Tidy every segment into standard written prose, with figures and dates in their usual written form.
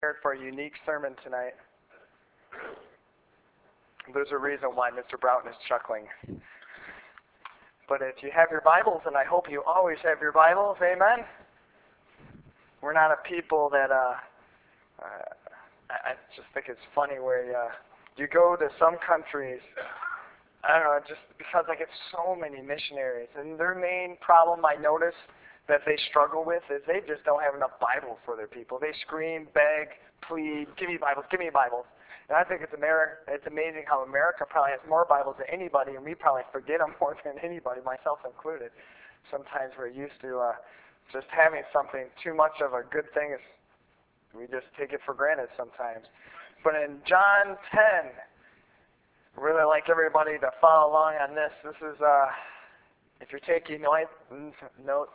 For a unique sermon tonight. There's a reason why Mr. Broughton is chuckling. But if you have your Bibles, and I hope you always have your Bibles, amen? We're not a people that, I just think it's funny where you go to some countries, I don't know, just because I get so many missionaries, and their main problem I notice that they struggle with is they just don't have enough Bibles for their people. They scream, beg, plead, give me Bibles, give me Bibles. And I think it's amazing how America probably has more Bibles than anybody, and we probably forget them more than anybody, myself included. Sometimes we're used to just having something too much of a good thing. We just take it for granted sometimes. But in John 10, I'd really like everybody to follow along on this. This is, if you're taking notes,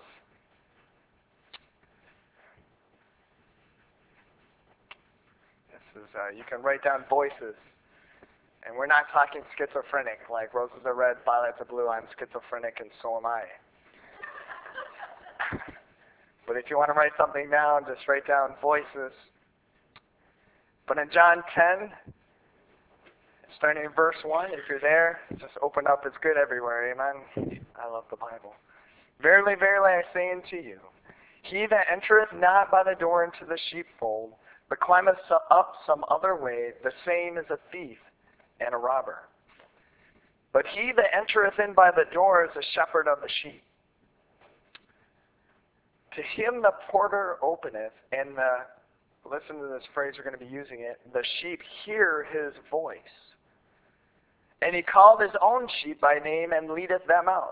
you can write down voices. And we're not talking schizophrenic, like roses are red, violets are blue, I'm schizophrenic, and so am I. But if you want to write something down, just write down voices. But in John 10, starting in verse 1, if you're there, just open up. It's good everywhere, amen? I love the Bible. Verily, verily, I say unto you, he that entereth not by the door into the sheepfold, but climbeth up some other way, the same is a thief and a robber. But he that entereth in by the door is a shepherd of the sheep. To him the porter openeth, and listen to this phrase, we're going to be using it, the sheep hear his voice. And he called his own sheep by name and leadeth them out.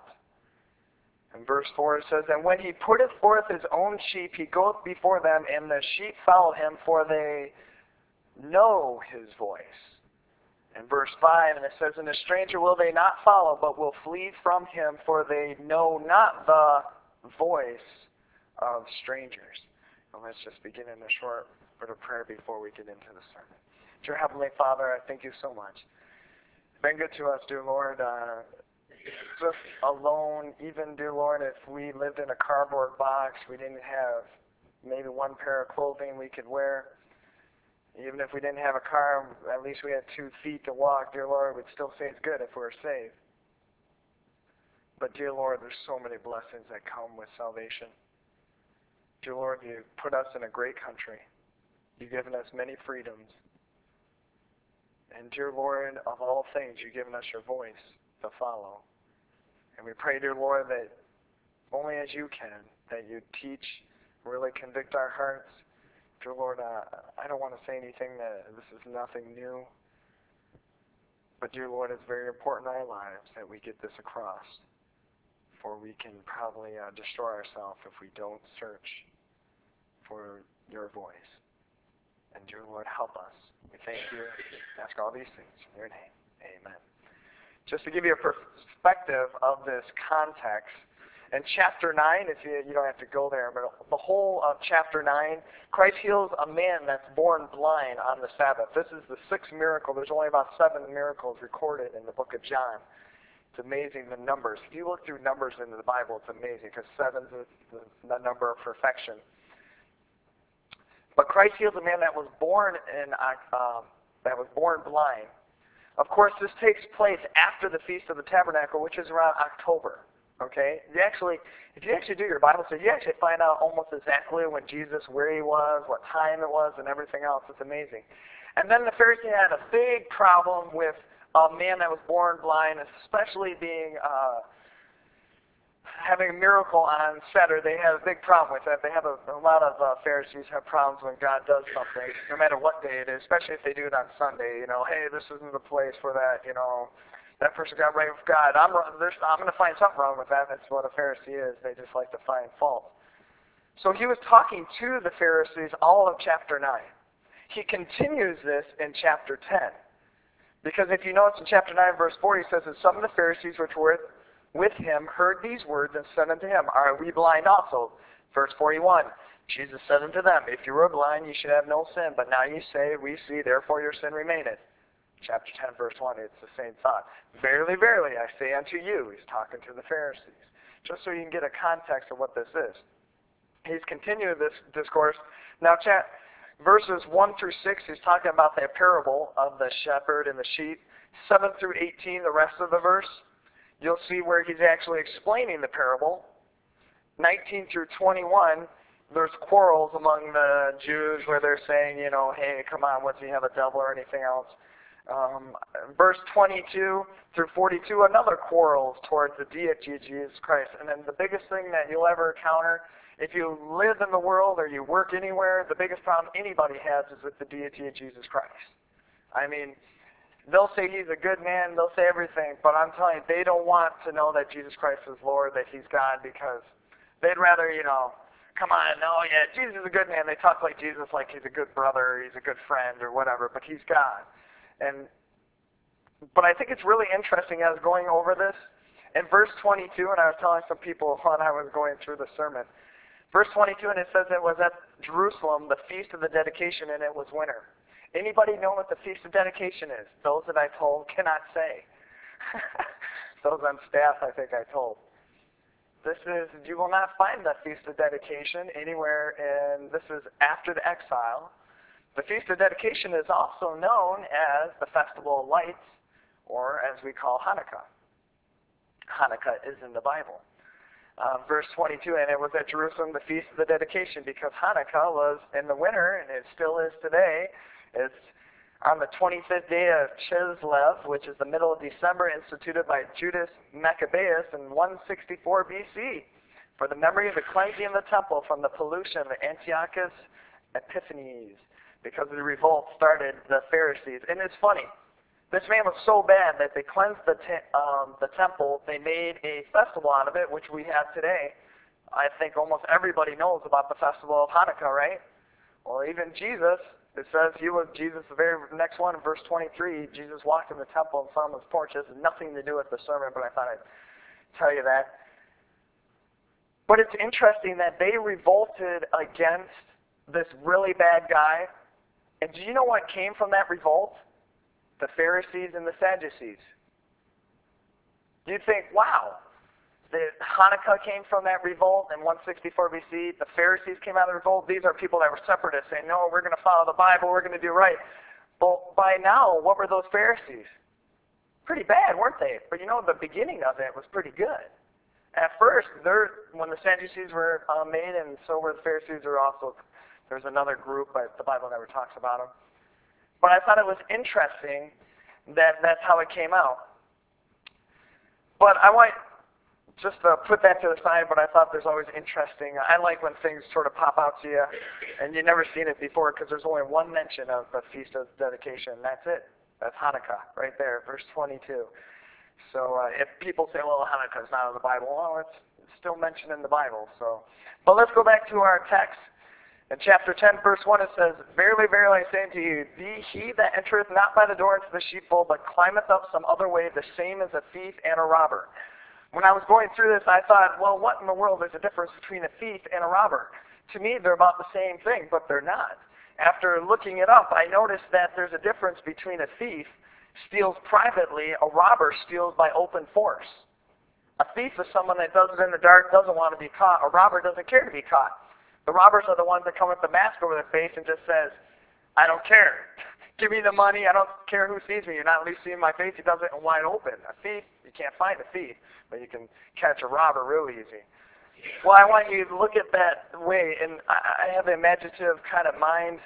In verse 4 it says, and when he putteth forth his own sheep, he goeth before them, and the sheep follow him, for they know his voice. In verse 5, and it says, and a stranger will they not follow, but will flee from him, for they know not the voice of strangers. And let's just begin in a short word of prayer before we get into the sermon. Dear Heavenly Father, I thank you so much. It's been good to us, dear Lord. Just alone, even, dear Lord, if we lived in a cardboard box, we didn't have maybe one pair of clothing we could wear. Even if we didn't have a car, at least we had 2 feet to walk, dear Lord, we'd still say it's good if we were saved. But, dear Lord, there's so many blessings that come with salvation. Dear Lord, you've put us in a great country. You've given us many freedoms. And, dear Lord, of all things, you've given us your voice to follow. And we pray, dear Lord, that only as you can, that you teach, really convict our hearts. Dear Lord, I don't want to say anything that this is nothing new. But, dear Lord, it's very important in our lives that we get this across. For we can probably destroy ourselves if we don't search for your voice. And, dear Lord, help us. We thank you. Ask all these things in your name. Amen. Just to give you a perspective of this context, in chapter 9, if you don't have to go there, but the whole of chapter 9, Christ heals a man that's born blind on the Sabbath. This is the 6th miracle. There's only about 7 miracles recorded in the book of John. It's amazing the numbers. If you look through numbers in the Bible, it's amazing because 7 is the number of perfection. But Christ heals a man that was born blind. Of course, this takes place after the Feast of the Tabernacle, which is around October. Okay? If you actually do your Bible study, you actually find out almost exactly when Jesus, where he was, what time it was, and everything else. It's amazing. And then the Pharisee had a big problem with a man that was born blind, especially being having a miracle on Saturday. They have a big problem with that. They have a lot of Pharisees have problems when God does something, no matter what day it is, especially if they do it on Sunday. Hey, this isn't the place for that. That person got right with God. I'm going to find something wrong with that. That's what a Pharisee is. They just like to find fault. So he was talking to the Pharisees all of chapter 9. He continues this in chapter 10. Because if you notice in chapter 9, verse 4, he says that some of the Pharisees which were with him heard these words and said unto him, are we blind also? Verse 41, Jesus said unto them, if you were blind, you should have no sin. But now you say, we see, therefore your sin remaineth. Chapter 10, verse 1, it's the same thought. Verily, verily, I say unto you, he's talking to the Pharisees. Just so you can get a context of what this is. He's continuing this discourse. Now, Verses 1 through 6, he's talking about the parable of the shepherd and the sheep. 7 through 18, the rest of the verse, you'll see where he's actually explaining the parable. 19 through 21, there's quarrels among the Jews where they're saying, hey, come on, what's he have a devil or anything else? Verse 22 through 42, another quarrels towards the deity of Jesus Christ. And then the biggest thing that you'll ever encounter, if you live in the world or you work anywhere, the biggest problem anybody has is with the deity of Jesus Christ. I mean, they'll say he's a good man, they'll say everything, but I'm telling you, they don't want to know that Jesus Christ is Lord, that he's God, because they'd rather, come on, no, yeah, Jesus is a good man. They talk like Jesus like he's a good brother, he's a good friend, or whatever, but he's God. But I think it's really interesting as going over this. In verse 22, and I was telling some people when I was going through the sermon, verse 22, and it says it was at Jerusalem, the feast of the dedication, and it was winter. Anybody know what the feast of dedication is? Those that I told cannot say. Those on staff, I think I told. You will not find the feast of dedication anywhere, and this is after the exile. The Feast of Dedication is also known as the Festival of Lights, or as we call Hanukkah. Hanukkah is in the Bible. Verse 22, and it was at Jerusalem the Feast of the Dedication, because Hanukkah was in the winter, and it still is today. It's on the 25th day of Chislev, which is the middle of December, instituted by Judas Maccabeus in 164 BC, for the memory of the cleansing of the temple from the pollution of Antiochus Epiphanes. Because the revolt started the Pharisees. And it's funny. This man was so bad that they cleansed the temple. They made a festival out of it, which we have today. I think almost everybody knows about the festival of Hanukkah, right? Well, even Jesus, it says Jesus, the very next one, in verse 23, Jesus walked in the temple and saw him his porch. It has nothing to do with the sermon, but I thought I'd tell you that. But it's interesting that they revolted against this really bad guy. And do you know what came from that revolt? The Pharisees and the Sadducees. You'd think, wow, the Hanukkah came from that revolt in 164 BC. The Pharisees came out of the revolt. These are people that were separatists saying, no, we're going to follow the Bible. We're going to do right. Well, by now, what were those Pharisees? Pretty bad, weren't they? But the beginning of it was pretty good. At first, when the Sadducees were made, and so were the Pharisees, there's another group, but the Bible never talks about them. But I thought it was interesting that that's how it came out. But I want just to put that to the side, but I thought there's always interesting. I like when things sort of pop out to you, and you've never seen it before, because there's only one mention of the Feast of Dedication. That's it. That's Hanukkah, right there, verse 22. So if people say, well, Hanukkah is not in the Bible, well, it's still mentioned in the Bible. But let's go back to our text. In chapter 10, verse 1, it says, Verily, verily, I say unto you, he that entereth not by the door into the sheepfold, but climbeth up some other way, the same is a thief and a robber. When I was going through this, I thought, well, what in the world is the difference between a thief and a robber? To me, they're about the same thing, but they're not. After looking it up, I noticed that there's a difference between a thief steals privately, a robber steals by open force. A thief is someone that does it in the dark, doesn't want to be caught. A robber doesn't care to be caught. The robbers are the ones that come with the mask over their face and just says, I don't care. Give me the money. I don't care who sees me. You're not at least seeing my face. He does it wide open. A thief, you can't find a thief, but you can catch a robber real easy. Well, I want you to look at that way, and I have an imaginative kind of mind.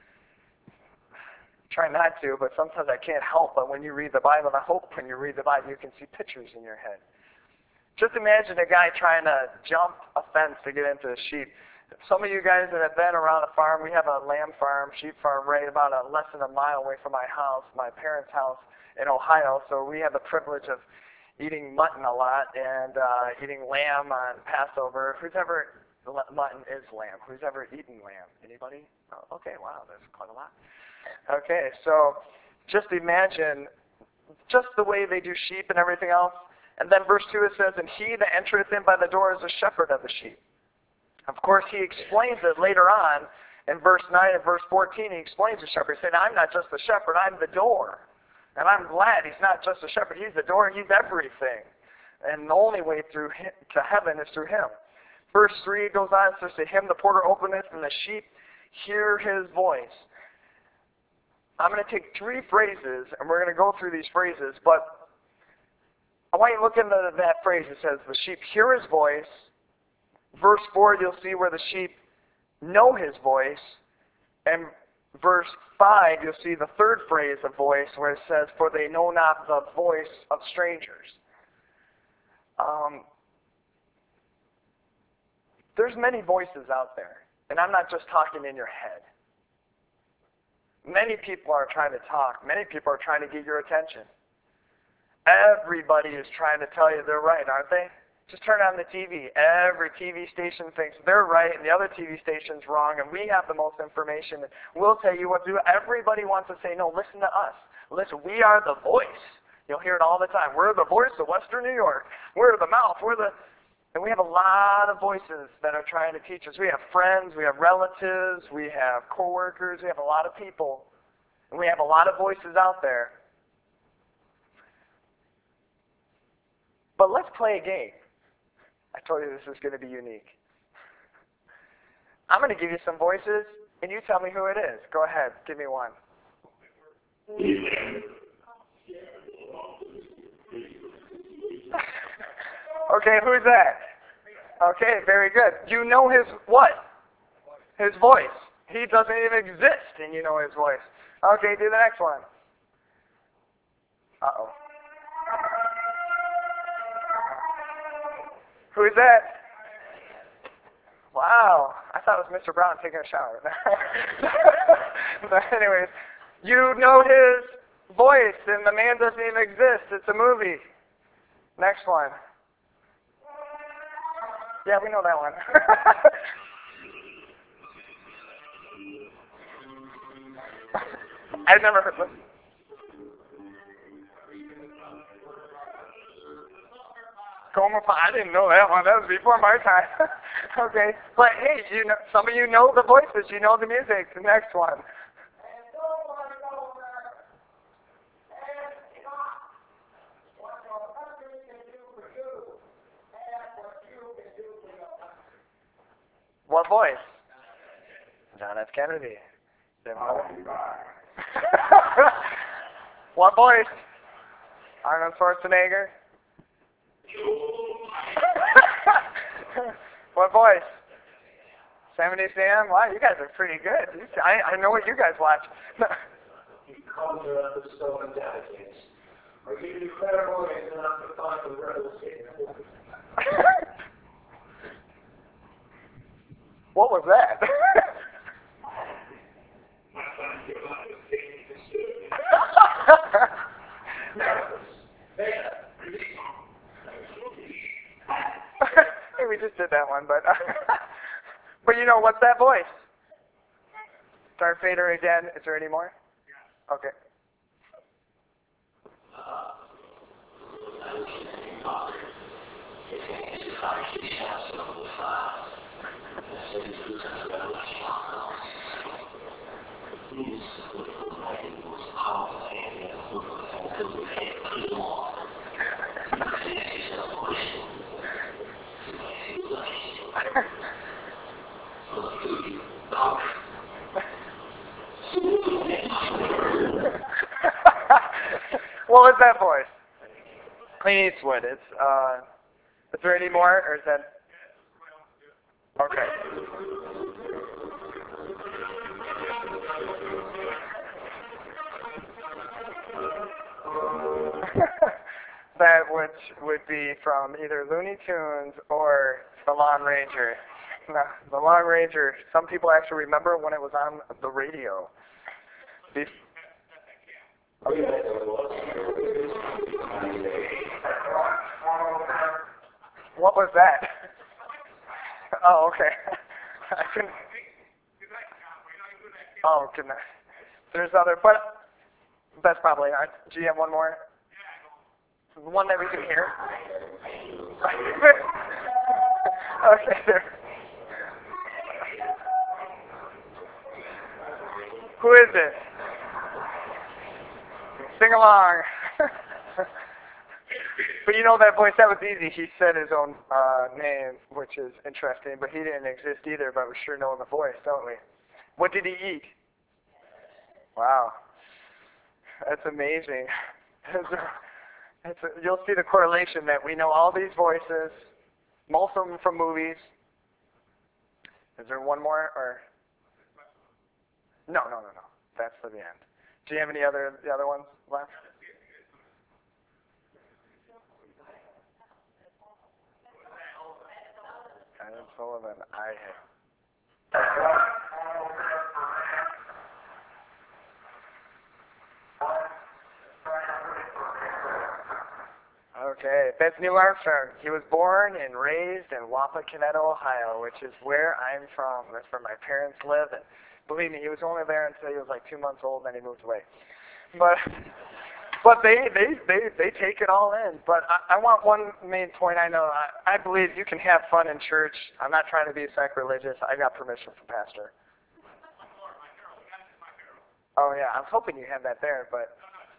Try not to, but sometimes I can't help but when you read the Bible, and I hope when you read the Bible you can see pictures in your head. Just imagine a guy trying to jump a fence to get into the sheep. Some of you guys that have been around a farm, we have a lamb farm, sheep farm, right about less than a mile away from my house, my parents' house in Ohio, so we have the privilege of eating mutton a lot and eating lamb on Passover. Mutton is lamb. Who's ever eaten lamb? Anybody? Oh, okay, wow, that's quite a lot. Okay, so just imagine just the way they do sheep and everything else. And then verse 2 it says, And he that entereth in by the door is the shepherd of the sheep. Of course, he explains it later on in verse 9 and verse 14. He explains the shepherd. He said, I'm not just the shepherd, I'm the door. And I'm glad he's not just a shepherd. He's the door. He's everything. And the only way through him, to heaven is through him. Verse 3 goes on, it says, To him the porter openeth, and the sheep hear his voice. I'm going to take 3 phrases, and we're going to go through these phrases, but I want you to look into that phrase. It says, the sheep hear his voice. Verse 4, you'll see where the sheep know his voice. And verse 5, you'll see the third phrase of voice, where it says, for they know not the voice of strangers. There's many voices out there, and I'm not just talking in your head. Many people are trying to talk. Many people are trying to get your attention. Everybody is trying to tell you they're right, aren't they? Just turn on the TV. Every TV station thinks they're right and the other TV station's wrong, and we have the most information. We'll tell you what to do. Everybody wants to say, no, listen to us. Listen, we are the voice. You'll hear it all the time. We're the voice of Western New York. We're the mouth. And we have a lot of voices that are trying to teach us. We have friends, we have relatives, we have coworkers, we have a lot of people, and we have a lot of voices out there. But let's play a game. I told you this is going to be unique. I'm going to give you some voices, and you tell me who it is. Go ahead, give me one. Okay, who's that? Okay, very good. You know his what? His voice. He doesn't even exist, and you know his voice. Okay, do the next one. Uh-oh. Who's that? Wow, I thought it was Mr. Brown taking a shower. But anyways, you know his voice, and the man doesn't even exist. It's a movie. Next one. Yeah, we know that one. I've never heard this. I didn't know that one. That was before my time. Okay, but hey, some of you know the voices. You know the music. The next one. What voice? John F. Kennedy. What voice? Arnold Schwarzenegger. What voice? 70 Sam? Wow, you guys are pretty good. I know what you guys watch. He comes up with so many dedicates. Are you incredible enough to find the rebel statement? What was that? Hey, we just did that one, but but you know, what's that voice? Darth Vader again. Is there any more? Okay. What was that voice? Clint Eastwood. Is there any more, or is that? Okay. That would be from either Looney Tunes or The Lone Ranger. No, The Lone Ranger. Some people actually remember when it was on the radio. What was that? Oh, okay. I couldn't. Oh, goodness. There's other, but that's probably not. Do you have one more? One that we can hear? Okay, there. Who is it? Sing along. But you know that voice, that was easy. He said his own name, which is interesting, but he didn't exist either, but we sure know the voice, don't we? What did he eat? Wow. That's amazing. You'll see the correlation that we know all these voices, most of them from movies. Is there one more? Or No. That's for the end. Do you have the other ones left? Adam Sullivan, I have. Okay, that's Neil Armstrong. He was born and raised in Wapakoneta, Ohio, which is where I'm from. That's where my parents live. And believe me, he was only there until he was like 2 months old, and then he moved away. But they take it all in. But I want one main point. I know I believe you can have fun in church. I'm not trying to be sacrilegious. I got permission from Pastor. Oh yeah, I was hoping you had that there, but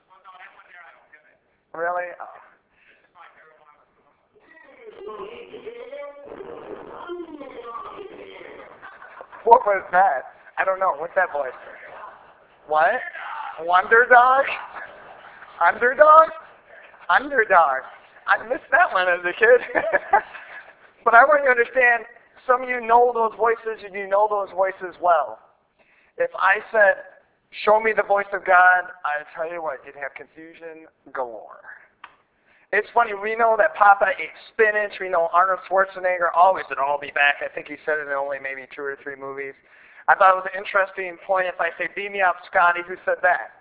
really? Oh. What was that? I don't know. What's that voice? What? Wonder Dog? Underdog? Underdog. I missed that one as a kid. But I want you to understand, some of you know those voices and you know those voices well. If I said, show me the voice of God, I tell you what, you'd have confusion galore. It's funny, we know that Papa ate spinach. We know Arnold Schwarzenegger always said, I'll be back. I think he said it in only maybe 2 or 3 movies. I thought it was an interesting point if I say, beam me up, Scotty, who said that?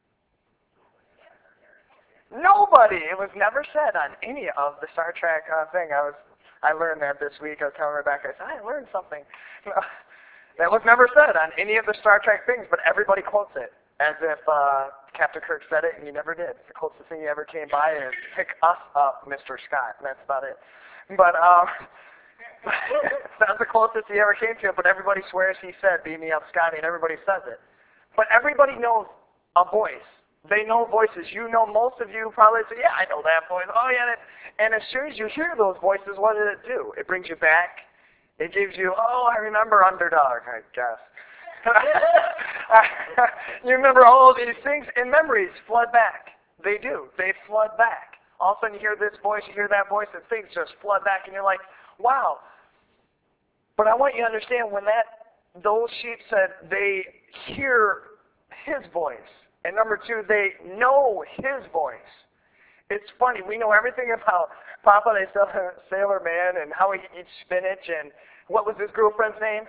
Nobody. It was never said on any of the Star Trek thing. I learned that this week. I was telling Rebecca, I said, I learned something. That was never said on any of the Star Trek things, but everybody quotes it as if Captain Kirk said it and he never did. The closest thing he ever came by is pick us up, Mr. Scott, and that's about it. But that's the closest he ever came to it, but everybody swears he said, beam me up, Scotty, and everybody says it. But everybody knows a voice. They know voices. You know, most of you probably say, yeah, I know that voice. Oh, yeah. And as soon as you hear those voices, what did it do? It brings you back. It gives you, oh, I remember Underdog, I guess. You remember all of these things, and memories flood back. They do. They flood back. All of a sudden you hear this voice, you hear that voice, and things just flood back, and you're like, wow. But I want you to understand, when those sheep said they hear his voice, and number 2, they know his voice. It's funny. We know everything about Papa, the Sailor Man, and how he eats spinach, and what was his girlfriend's name?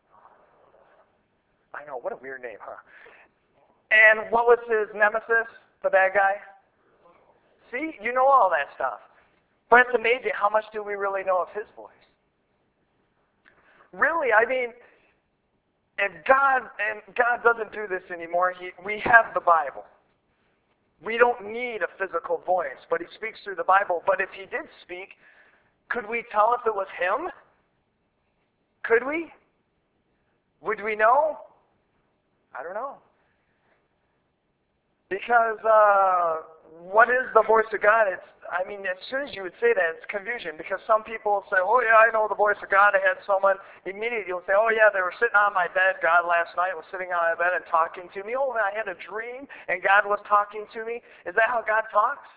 I know. What a weird name, huh? And what was his nemesis, the bad guy? See? You know all that stuff. But it's amazing, how much do we really know of his voice? Really, I mean, And God doesn't do this anymore. We have the Bible. We don't need a physical voice, but he speaks through the Bible. But if he did speak, could we tell if it was him? Could we? Would we know? I don't know. Because what is the voice of God? As soon as you would say that, it's confusion, because some people say, oh yeah, I know the voice of God. I had someone, immediately you'll say, oh yeah, they were sitting on my bed. God last night was sitting on my bed and talking to me. Oh, I had a dream and God was talking to me. Is that how God talks?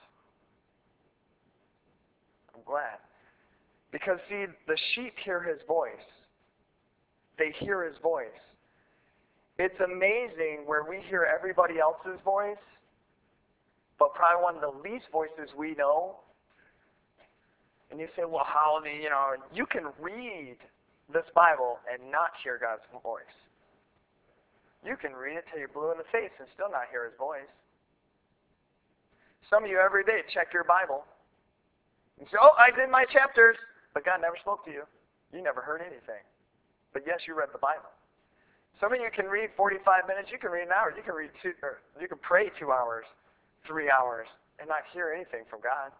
I'm glad. Because see, the sheep hear his voice. They hear his voice. It's amazing where we hear everybody else's voice, but probably one of the least voices we know. And you say, well, how you can read this Bible and not hear God's voice. You can read it till you're blue in the face and still not hear his voice. Some of you every day check your Bible and say, oh, I did my chapters, but God never spoke to you. You never heard anything. But yes, you read the Bible. Some of you can read 45 minutes, you can read an hour, you can pray 2 hours, 3 hours, and not hear anything from God.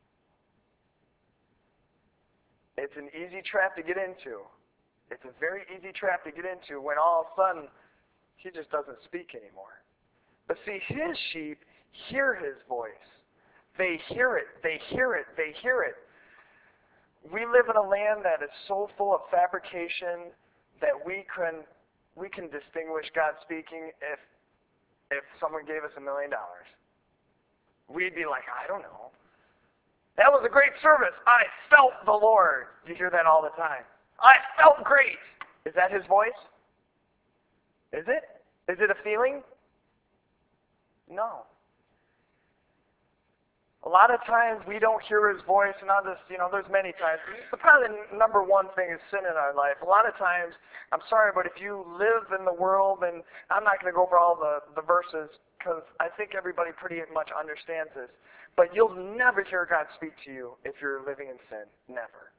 It's an easy trap to get into. It's a very easy trap to get into when all of a sudden he just doesn't speak anymore. But see, his sheep hear his voice. They hear it, they hear it, they hear it. We live in a land that is so full of fabrication that we we can distinguish God speaking if someone gave us $1 million. We'd be like, I don't know. That was a great service. I felt the Lord. You hear that all the time. I felt great. Is that his voice? Is it? Is it a feeling? No. A lot of times we don't hear his voice, and I'll just, there's many times. Probably the number one thing is sin in our life. A lot of times, I'm sorry, but if you live in the world, and I'm not going to go over all the verses, because I think everybody pretty much understands this, but you'll never hear God speak to you if you're living in sin. Never.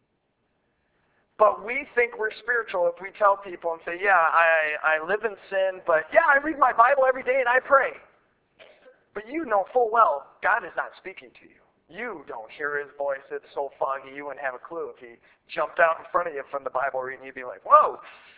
But we think we're spiritual if we tell people and say, yeah, I live in sin, but yeah, I read my Bible every day and I pray. But you know full well, God is not speaking to you. You don't hear his voice. It's so foggy you wouldn't have a clue. If he jumped out in front of you from the Bible reading, you'd be like, whoa.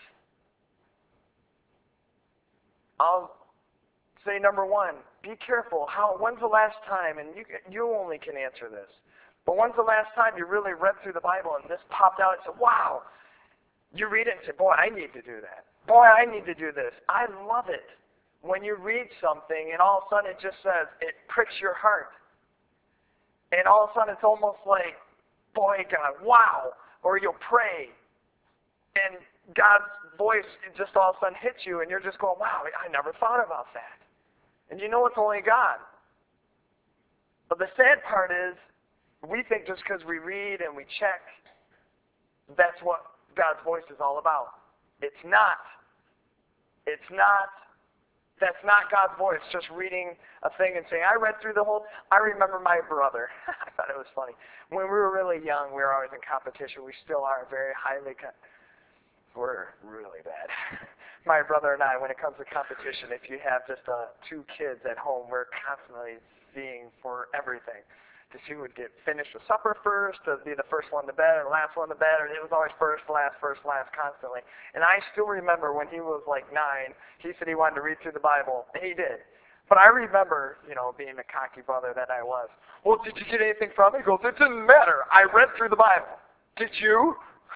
I'll say number one, be careful. When's the last time, and you only can answer this, but when's the last time you really read through the Bible and this popped out and said, wow, you read it and say, boy, I need to do that. Boy, I need to do this. I love it. When you read something and all of a sudden it just says, it pricks your heart. And all of a sudden it's almost like, boy, God, wow. Or you'll pray and God's voice just all of a sudden hits you and you're just going, wow, I never thought about that. And you know it's only God. But the sad part is, we think just because we read and we check, that's what God's voice is all about. It's not. It's not. That's not God's voice, just reading a thing and saying, I read through the whole... I remember my brother. I thought it was funny. When we were really young, we were always in competition. We still are very highly... We're really bad. My brother and I, when it comes to competition, if you have just 2 kids at home, we're constantly seeing for everything. To see who would finish the supper first, to be the first one to bed, or the last one to bed, and it was always first, last, constantly. And I still remember when he was like 9, he said he wanted to read through the Bible, and he did. But I remember, being the cocky brother that I was. Well, did you get anything from it? He goes, it didn't matter. I read through the Bible. Did you?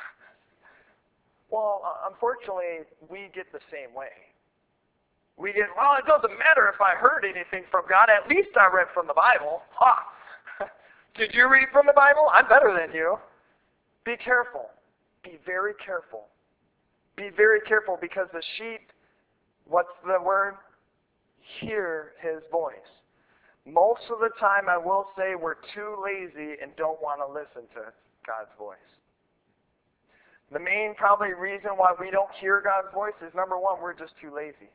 Well, unfortunately, we get the same way. We get, well, it doesn't matter if I heard anything from God. At least I read from the Bible. Ha! Did you read from the Bible? I'm better than you. Be careful. Be very careful. Be very careful because the sheep, what's the word? Hear his voice. Most of the time, I will say, we're too lazy and don't want to listen to God's voice. The main probably reason why we don't hear God's voice is, number one, we're just too lazy.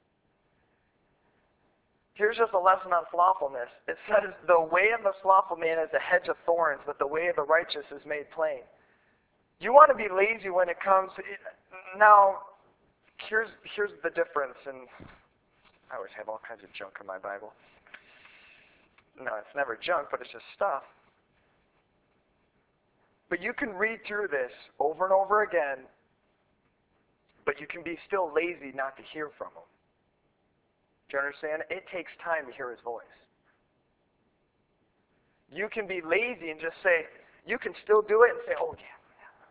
Here's just a lesson on slothfulness. It says, the way of the slothful man is a hedge of thorns, but the way of the righteous is made plain. You want to be lazy when it comes to... Now, here's the difference, and I always have all kinds of junk in my Bible. No, it's never junk, but it's just stuff. But you can read through this over and over again, but you can be still lazy not to hear from him. Do you understand? It takes time to hear his voice. You can be lazy and just say, you can still do it and say, oh yeah.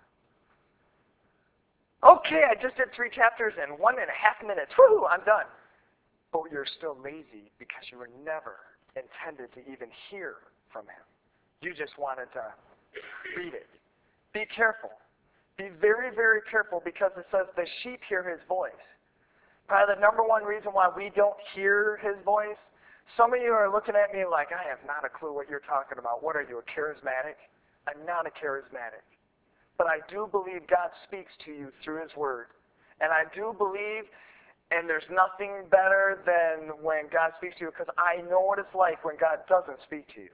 Okay, I just did 3 chapters in 1.5 minutes. Woo, I'm done. But you're still lazy because you were never intended to even hear from him. You just wanted to read it. Be careful. Be very, very careful because it says the sheep hear his voice. Probably the number one reason why we don't hear his voice, some of you are looking at me like, I have not a clue what you're talking about. What are you, a charismatic? I'm not a charismatic. But I do believe God speaks to you through his word. And I do believe, and there's nothing better than when God speaks to you, because I know what it's like when God doesn't speak to you.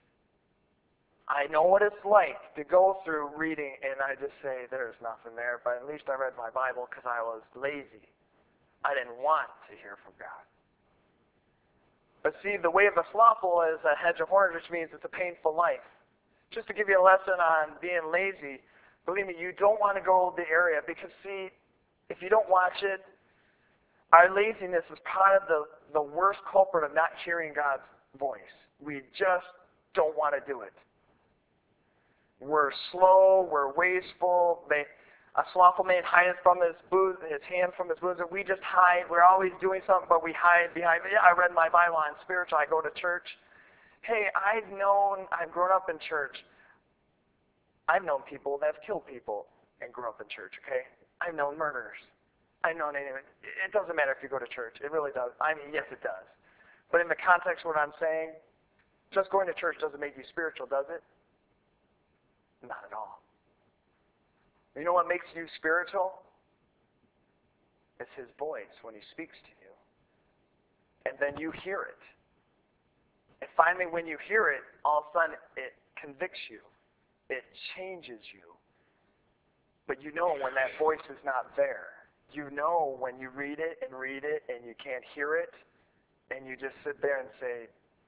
I know what it's like to go through reading, and I just say, there's nothing there, but at least I read my Bible because I was lazy. I didn't want to hear from God. But see, the way of the slothful is a hedge of thorns, which means it's a painful life. Just to give you a lesson on being lazy, believe me, you don't want to go the area because, see, if you don't watch it, our laziness is part of the worst culprit of not hearing God's voice. We just don't want to do it. We're slow, we're wasteful. A slothful man hideth from his hand from his bosom. We just hide. We're always doing something, but we hide behind. Yeah, I read my Bible. I'm spiritual. I go to church. Hey, I've grown up in church. I've known people that have killed people and grew up in church, okay? I've known murderers. I've known anyone. It doesn't matter if you go to church. It really does. I mean, yes, it does. But in the context of what I'm saying, just going to church doesn't make you spiritual, does it? Not at all. You know what makes you spiritual? It's His voice when He speaks to you. And then you hear it. And finally, when you hear it, all of a sudden it convicts you. It changes you. But you know when that voice is not there. You know when you read it and you can't hear it, and you just sit there and say,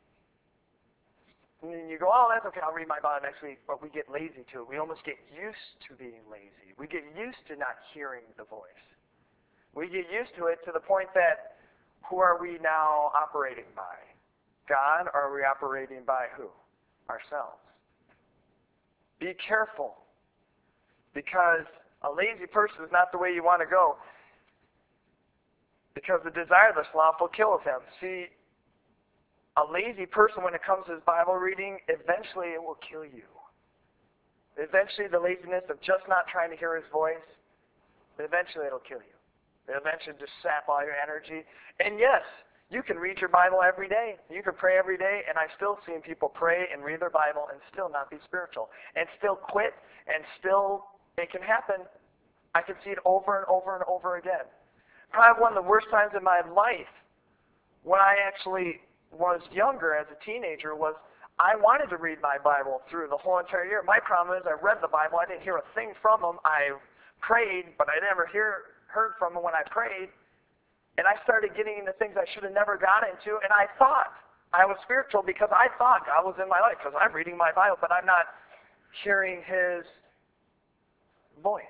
and you go, oh, that's okay, I'll read my Bible next week. But we get lazy to it. We almost get used to being lazy. We get used to not hearing the voice. We get used to it to the point that who are we now operating by? God, or are we operating by who? Ourselves. Be careful, because a lazy person is not the way you want to go, because the desire of the slothful killeth him. See, a lazy person, when it comes to his Bible reading, eventually it will kill you. Eventually the laziness of just not trying to hear His voice, eventually it'll kill you. It'll eventually just sap all your energy. And yes, you can read your Bible every day. You can pray every day, and I've still seen people pray and read their Bible and still not be spiritual. And still quit, and still, it can happen. I can see it over and over and over again. Probably one of the worst times in my life, when I actually was younger as a teenager, was I wanted to read my Bible through the whole entire year. My problem is I read the Bible. I didn't hear a thing from Him. I prayed, but I never heard from Him when I prayed. And I started getting into things I should have never got into, and I thought I was spiritual because I thought God was in my life because I'm reading my Bible, but I'm not hearing His voice.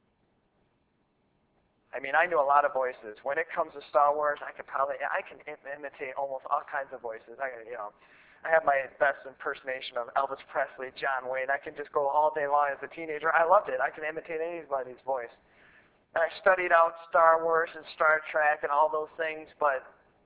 I mean, I knew a lot of voices. When it comes to Star Wars, I can imitate almost all kinds of voices. I have my best impersonation of Elvis Presley, John Wayne. I can just go all day long as a teenager. I loved it. I can imitate anybody's voice. And I studied out Star Wars and Star Trek and all those things, but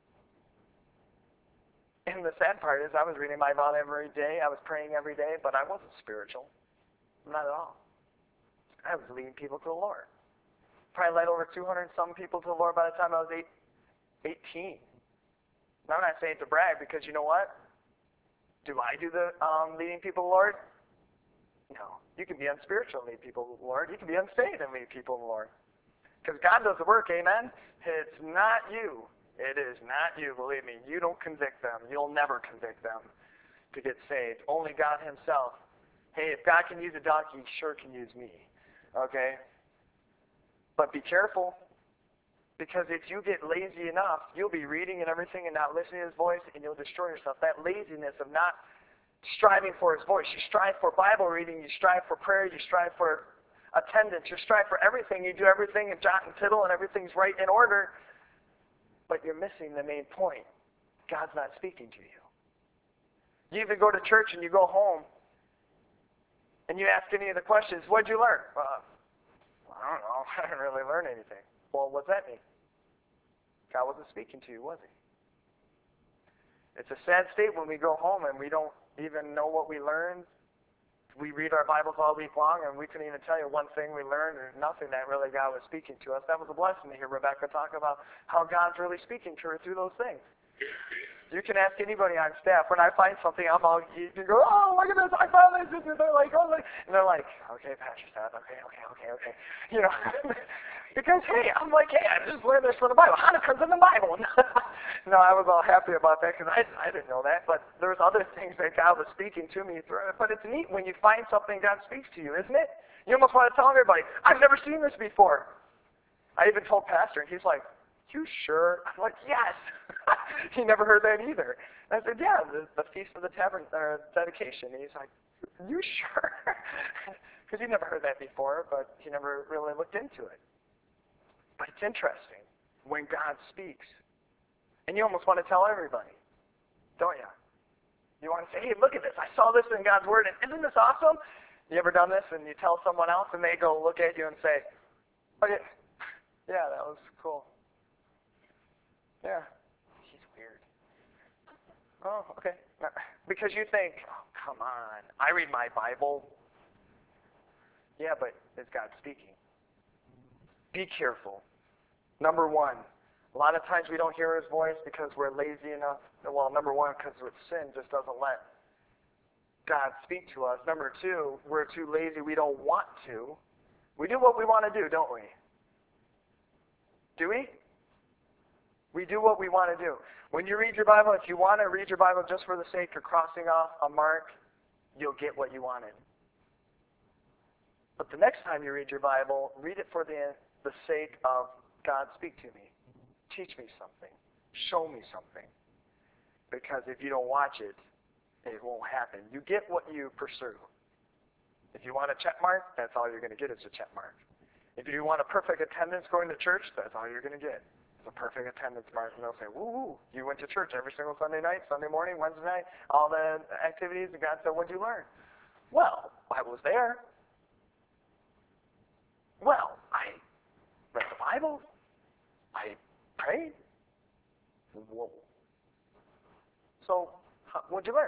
and the sad part is I was reading my Bible every day. I was praying every day, but I wasn't spiritual. Not at all. I was leading people to the Lord. Probably led over 200 and some people to the Lord by the time I was 18. Now, I'm not saying to brag, because you know what? Do I do the leading people to the Lord? No. You can be unspiritual and lead people to the Lord. You can be unsaved and lead people to the Lord. Because God does the work, amen? It's not you. It is not you, believe me. You don't convict them. You'll never convict them to get saved. Only God Himself. Hey, if God can use a donkey, He sure can use me. Okay? But be careful, because if you get lazy enough, you'll be reading and everything and not listening to His voice, and you'll destroy yourself. That laziness of not striving for His voice. You strive for Bible reading, you strive for prayer, you strive for attendance, you strive for everything. You do everything in jot and tittle, and everything's right in order, but you're missing the main point. God's not speaking to you. You even go to church and you go home, and you ask any of the questions, what'd you learn? I don't know. I didn't really learn anything. Well, what's that mean? God wasn't speaking to you, was He? It's a sad state when we go home and we don't even know what we learned. We read our Bibles all week long, and we couldn't even tell you one thing we learned or nothing that really God was speaking to us. That was a blessing to hear Rebecca talk about how God's really speaking to her through those things. You can ask anybody on staff. When I find something, you can go, oh, look at this, I found this, and they're like, oh, and they're like, okay, Pastor Seth, okay. You know, because, hey, I'm like, hey, I just learned this from the Bible. Hanukkah's in the Bible. No, I was all happy about that because I didn't know that, but there's other things that God was speaking to me through it. But it's neat when you find something God speaks to you, isn't it? You almost want to tell everybody, I've never seen this before. I even told Pastor, and he's like, you sure? I'm like, yes. He never heard that either. And I said, yeah, the Feast of the Dedication. And he's like, you sure? Because he never heard that before, but he never really looked into it. But it's interesting when God speaks. And you almost want to tell everybody, don't you? You want to say, hey, look at this. I saw this in God's Word, and isn't this awesome? You ever done this and you tell someone else and they go look at you and say, oh yeah, that was cool. Yeah, he's weird. Oh, okay. Because you think, oh, come on, I read my Bible. Yeah, but is God speaking? Be careful. Number one, a lot of times we don't hear his voice because we're lazy enough. Well, number one, because with sin just doesn't let God speak to us. Number two, we're too lazy. We don't want to. We do what we want to do, don't we? Do we? We do what we want to do. When you read your Bible, if you want to read your Bible just for the sake of crossing off a mark, you'll get what you wanted. But the next time you read your Bible, read it for the sake of God, speak to me. Teach me something. Show me something. Because if you don't watch it, it won't happen. You get what you pursue. If you want a check mark, that's all you're going to get is a check mark. If you want a perfect attendance going to church, that's all you're going to get. It's a perfect attendance mark. And they'll say, woo, you went to church every single Sunday night, Sunday morning, Wednesday night, all the activities, and God said, what'd you learn? Well, I was there. Well, I read the Bible. I prayed. Whoa. So, what'd you learn?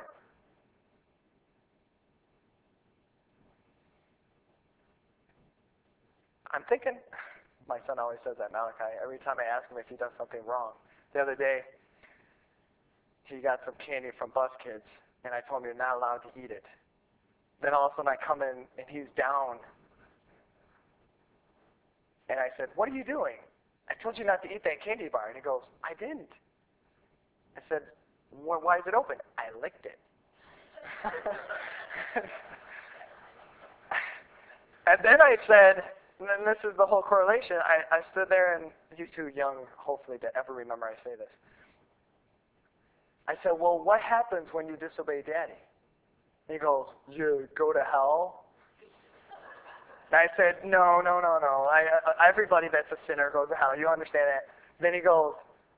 I'm thinking, my son always says that, Malachi, every time I ask him if he does something wrong. The other day, he got some candy from Bus Kids, and I told him you're not allowed to eat it. Then all of a sudden I come in, and he's down. And I said, what are you doing? I told you not to eat that candy bar. And he goes, I didn't. I said, why is it open? I licked it. And then I said, and this is the whole correlation, I stood there, and he's too young, hopefully, to ever remember I say this. I said, well, what happens when you disobey Daddy? And he goes, you go to hell? And I said, no. Everybody that's a sinner goes to hell. You understand that? Then he goes,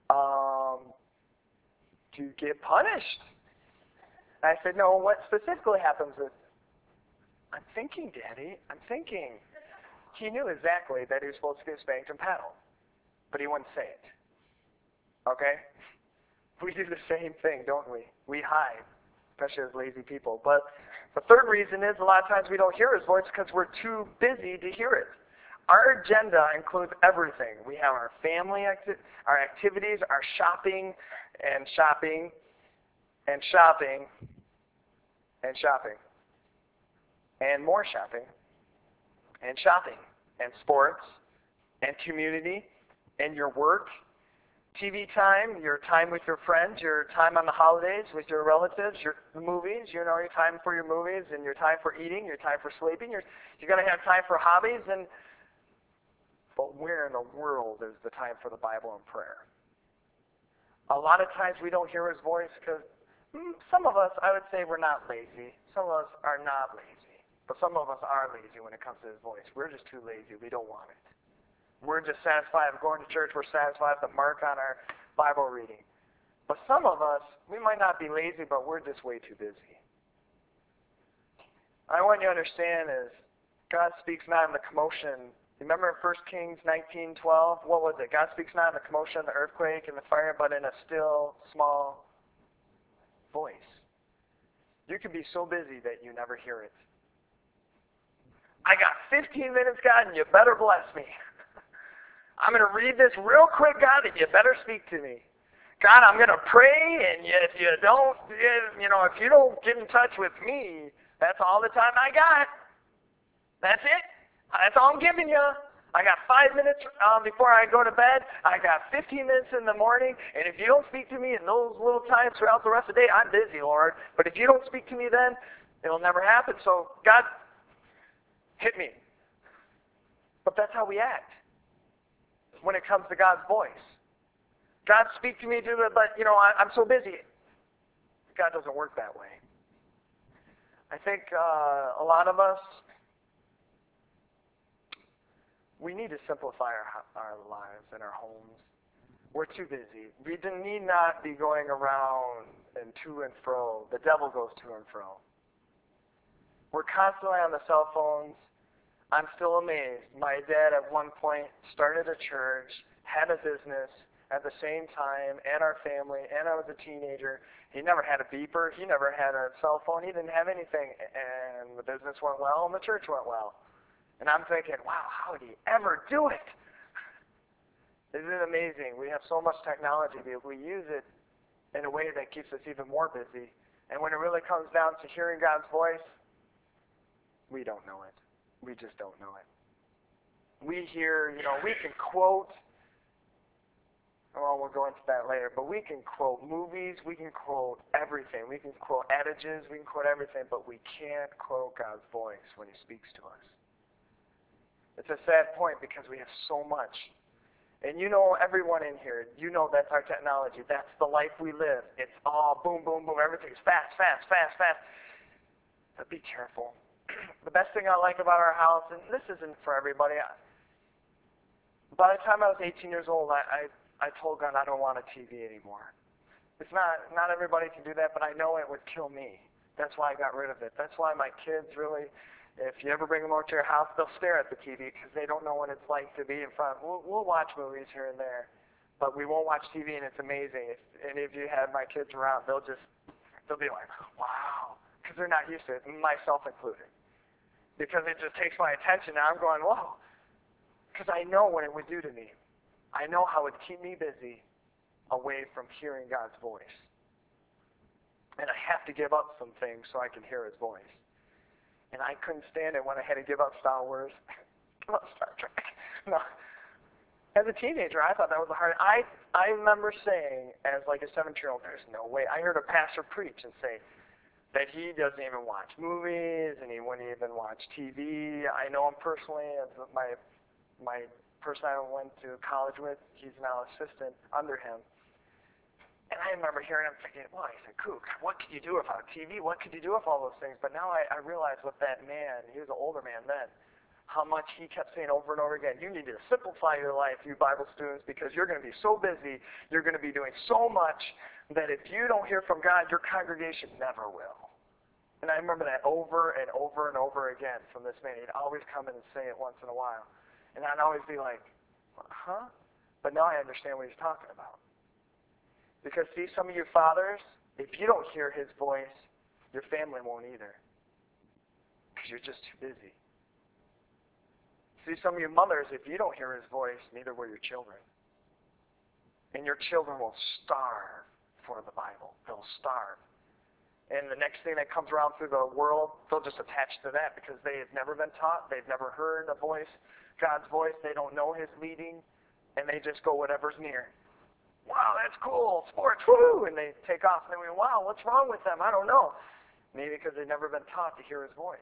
do you get punished? And I said, no, what specifically happens is, I'm thinking, Daddy, I'm thinking. He knew exactly that he was supposed to get spanked and paddled, but he wouldn't say it. Okay? We do the same thing, don't we? We hide, especially as lazy people. But the third reason is a lot of times we don't hear his voice because we're too busy to hear it. Our agenda includes everything. We have our family, our activities, our shopping, and shopping, and shopping, and shopping, and more shopping, and shopping, and sports, and community, and your work, TV time, your time with your friends, your time on the holidays with your relatives, your movies, your time for your movies, and your time for eating, your time for sleeping. You're going to have time for hobbies, but where in the world is the time for the Bible and prayer? A lot of times we don't hear his voice because some of us, I would say we're not lazy. Some of us are not lazy. But some of us are lazy when it comes to his voice. We're just too lazy. We don't want it. We're just satisfied with going to church. We're satisfied with the mark on our Bible reading. But some of us, we might not be lazy, but we're just way too busy. I want you to understand is God speaks not in the commotion. Remember in 1 Kings 19:12? What was it? God speaks not in the commotion, the earthquake, and the fire, but in a still, small voice. You can be so busy that you never hear it. I got 15 minutes, God, and you better bless me. I'm going to read this real quick, God, and you better speak to me. God, I'm going to pray, and if you don't get in touch with me, that's all the time I got. That's it. That's all I'm giving you. I got 5 minutes before I go to bed. I got 15 minutes in the morning, and if you don't speak to me in those little times throughout the rest of the day, I'm busy, Lord. But if you don't speak to me then, it'll never happen. So, God, hit me. But that's how we act when it comes to God's voice. God, speak to me, but I'm so busy. God doesn't work that way. I think a lot of us, we need to simplify our lives and our homes. We're too busy. We need not be going around and to and fro. The devil goes to and fro. We're constantly on the cell phones. I'm still amazed. My dad at one point started a church, had a business at the same time, and our family, and I was a teenager. He never had a beeper. He never had a cell phone. He didn't have anything. And the business went well, and the church went well. And I'm thinking, wow, how did he ever do it? Isn't it amazing? We have so much technology, but if we use it in a way that keeps us even more busy, and when it really comes down to hearing God's voice, we don't know it. We just don't know it. We hear, we can quote, well, we'll go into that later, but we can quote movies, we can quote everything. We can quote adages, we can quote everything, but we can't quote God's voice when He speaks to us. It's a sad point because we have so much. And everyone in here, that's our technology. That's the life we live. It's all boom, boom, boom. Everything's fast, fast, fast, fast. But be careful. The best thing I like about our house, and this isn't for everybody, by the time I was 18 years old, I told God I don't want a TV anymore. It's not everybody can do that, but I know it would kill me. That's why I got rid of it. That's why my kids really, if you ever bring them over to your house, they'll stare at the TV because they don't know what it's like to be in front. We'll watch movies here and there, but we won't watch TV, and it's amazing. If any of you have my kids around, they'll be like, wow, because they're not used to it, myself included. Because it just takes my attention, and I'm going, whoa, because I know what it would do to me. I know how it would keep me busy away from hearing God's voice. And I have to give up some things so I can hear His voice. And I couldn't stand it when I had to give up Star Wars, give up Star Trek. No. As a teenager, I thought that was hard. I remember saying, as like a 7-year-old, there's no way. I heard a pastor preach and say that he doesn't even watch movies and he wouldn't even watch TV. I know him personally. As my person I went to college with, he's now assistant under him. And I remember hearing him thinking, well, he's a kook. What could you do without TV? What could you do with all those things? But now I realize what that man, he was an older man then, how much he kept saying over and over again, you need to simplify your life, you Bible students, because you're going to be so busy, you're going to be doing so much, that if you don't hear from God, your congregation never will. And I remember that over and over and over again from this man. He'd always come in and say it once in a while. And I'd always be like, huh? But now I understand what he's talking about. Because see, some of you fathers, if you don't hear His voice, your family won't either. Because you're just too busy. See, some of you mothers, if you don't hear His voice, neither will your children. And your children will starve for the Bible. They'll starve. And the next thing that comes around through the world, they'll just attach to that because they have never been taught. They've never heard a voice, God's voice. They don't know His leading. And they just go whatever's near. Wow, that's cool. Sports, woo! And they take off. And they go, wow, what's wrong with them? I don't know. Maybe because they've never been taught to hear His voice.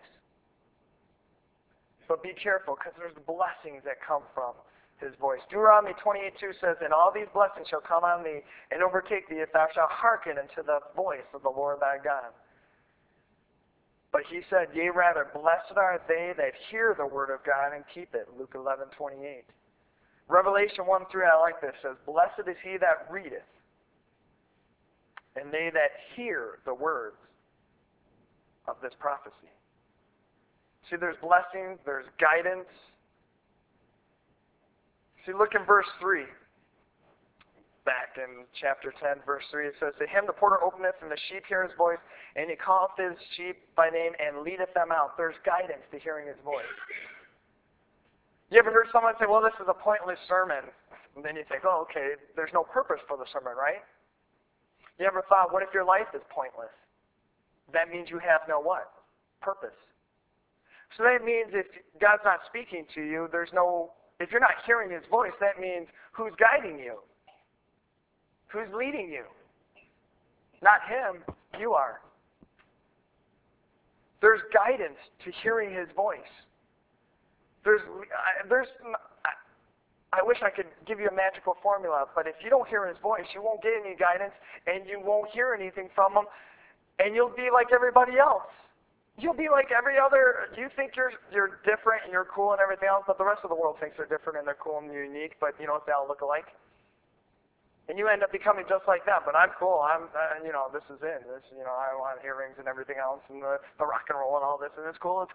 But be careful, because there's blessings that come from His voice. Deuteronomy 28:2 says, and all these blessings shall come on thee, and overtake thee, if thou shalt hearken unto the voice of the Lord thy God. But He said, yea, rather, blessed are they that hear the word of God and keep it. Luke 11:28. Revelation 1:3, I like this, says, blessed is he that readeth, and they that hear the words of this prophecy. See, there's blessings, there's guidance. See, look in verse 3. Back in chapter 10, verse 3, it says, to him the porter openeth, and the sheep hear his voice, and he calleth his sheep by name, and leadeth them out. There's guidance to hearing His voice. You ever heard someone say, well, this is a pointless sermon? And then you think, oh, okay, there's no purpose for the sermon, right? You ever thought, what if your life is pointless? That means you have no what? Purpose. So that means if God's not speaking to you, if you're not hearing His voice, that means who's guiding you? Who's leading you? Not Him, you are. There's guidance to hearing His voice. I wish I could give you a magical formula, but if you don't hear His voice, you won't get any guidance, and you won't hear anything from Him, and you'll be like everybody else. You'll be like every other, you think you're different and you're cool and everything else, but the rest of the world thinks they're different and they're cool and they're unique, but you know what, they all look alike. And you end up becoming just like them. But I'm cool. This is it. I want earrings and everything else, and the rock and roll and all this, and it's cool,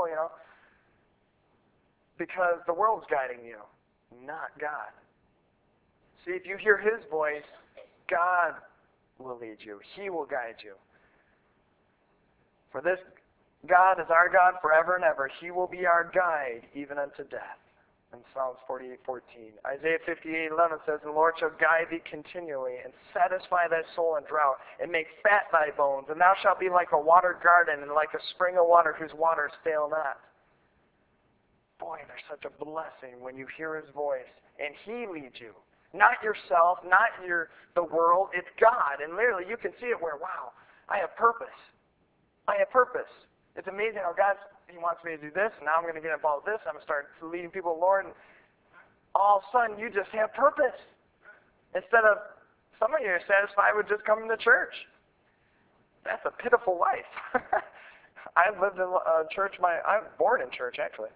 Because the world's guiding you, not God. See, if you hear His voice, God will lead you. He will guide you. For this God is our God forever and ever. He will be our guide even unto death. In Psalms 48:14. Isaiah 58:11 says, "The Lord shall guide thee continually, and satisfy thy soul in drought, and make fat thy bones, and thou shalt be like a watered garden, and like a spring of water whose waters fail not." Boy, there's such a blessing when you hear His voice, and He leads you. Not yourself, not the world, it's God. And literally, you can see it where, wow, I have purpose. I have purpose. It's amazing how He wants me to do this, and now I'm going to get involved with this. I'm going to start leading people to the Lord, and all of a sudden you just have purpose. Instead of, some of you are satisfied with just coming to church. That's a pitiful life. I've lived in a church, I'm born in church actually.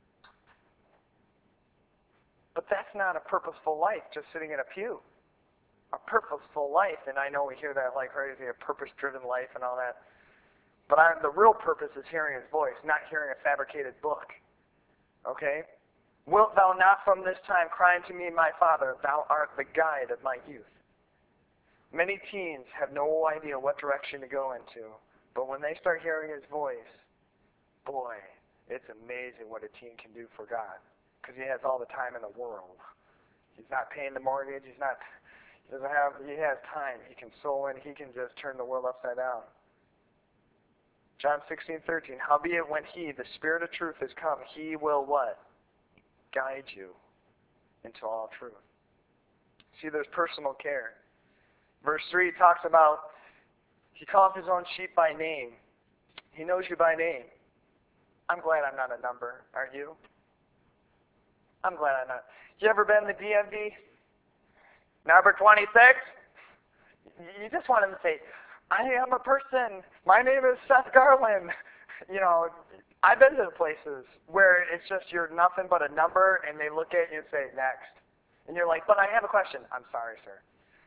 But that's not a purposeful life, just sitting in a pew. A purposeful life, and I know we hear that like crazy, a purpose-driven life and all that. But the real purpose is hearing His voice, not hearing a fabricated book. Okay? "Wilt thou not from this time cry unto me, my Father, thou art the guide of my youth." Many teens have no idea what direction to go into, but when they start hearing His voice, boy, it's amazing what a teen can do for God, because he has all the time in the world. He's not paying the mortgage. He has time. He can sow in. He can just turn the world upside down. John 16:13, "Howbeit when He, the Spirit of truth, is come, He will" what? Guide you into all truth. See, there's personal care. Verse 3 talks about He calls His own sheep by name. He knows you by name. I'm glad I'm not a number, aren't you? I'm glad I'm not. You ever been in the DMV? Number 26? You just want Him to say, "I am a person. My name is Seth Garland." I've been to places where it's just you're nothing but a number, and they look at you and say, "Next." And you're like, "But I have a question." "I'm sorry, sir."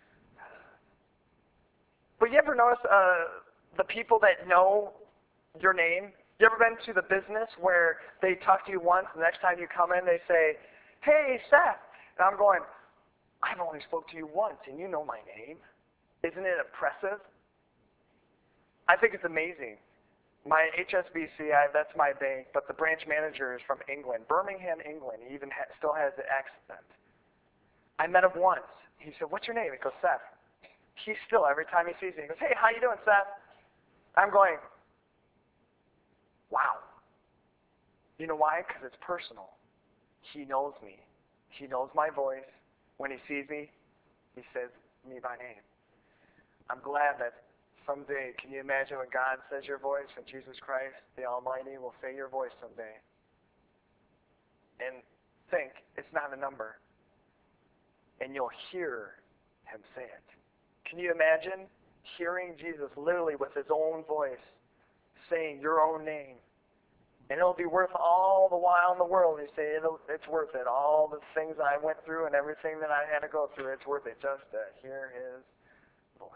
But you ever notice the people that know your name? You ever been to the business where they talk to you once, and the next time you come in, they say, "Hey, Seth." And I'm going, "I've only spoke to you once, and you know my name. Isn't it impressive?" I think it's amazing. My HSBC, that's my bank, but the branch manager is from England, Birmingham, England. He even still has the accent. I met him once. He said, "What's your name?" He goes, "Seth." He still, every time he sees me, he goes, "Hey, how you doing, Seth?" I'm going, wow. You know why? Because it's personal. He knows me. He knows my voice. When He sees me, He says me by name. I'm glad that someday, can you imagine when God says your voice, when Jesus Christ, the Almighty, will say your voice someday? And think, it's not a number. And you'll hear Him say it. Can you imagine hearing Jesus literally with His own voice saying your own name? And it'll be worth all the while in the world. You say, it's worth it. All the things I went through and everything that I had to go through, it's worth it just to hear His voice.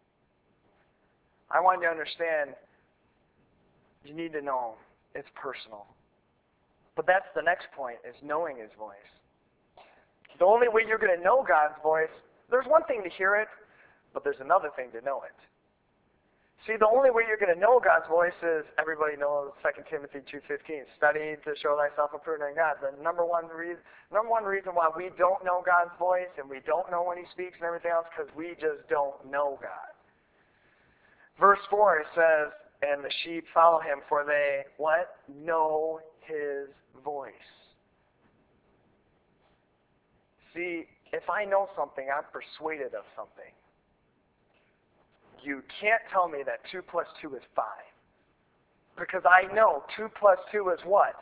I want you to understand, you need to know it's personal. But that's the next point, is knowing His voice. The only way you're going to know God's voice, there's one thing to hear it, but there's another thing to know it. See, the only way you're going to know God's voice is, everybody knows 2 Timothy 2:15, "Study to show thyself approved in God." The number one reason why we don't know God's voice and we don't know when He speaks and everything else, because we just don't know God. Verse 4, it says, "And the sheep follow Him, for they," what? "Know His voice." See, if I know something, I'm persuaded of something. You can't tell me that 2 plus 2 is 5. Because I know 2 plus 2 is what?